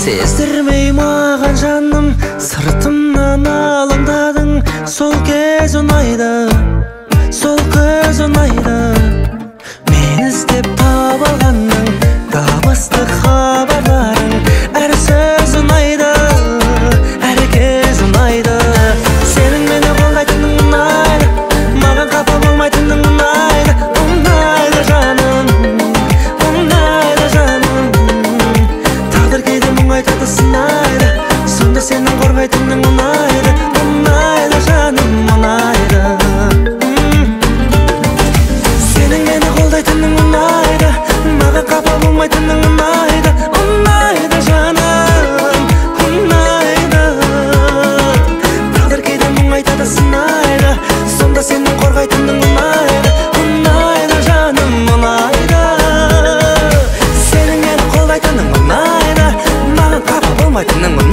Сездірмей маған жаным, сыртымнан алаңдадың. Сол кез ұнайды, сол көз ұнайды. Мен іздеп таба алғанның табысты хабарларың. Әр сөз ұнайды, әр кез ұнайды. Сенің мені қолдайтының ұнайды, маған қапа болмайтының ұнайды. Ұнайды жаным, ұнайды жаным. Тағдыр кейде мұңайтады, сынайды, сонда сенің қорғайтының ұнайды. Ұнайды жаным, ұнайды. Сенің мені қолдайтының ұнайды, маған қапа болмайтының ұнайды. Ұнайды жаным, ұнайды. Тағдыр кейде мұңайтады, сынайды, сонда сенің қорғайтының ұнайды. Ұнайды жаным, ұнайды. Сенің мені қолдайтының ұнайды, маған қапа болмайтының ұнайды.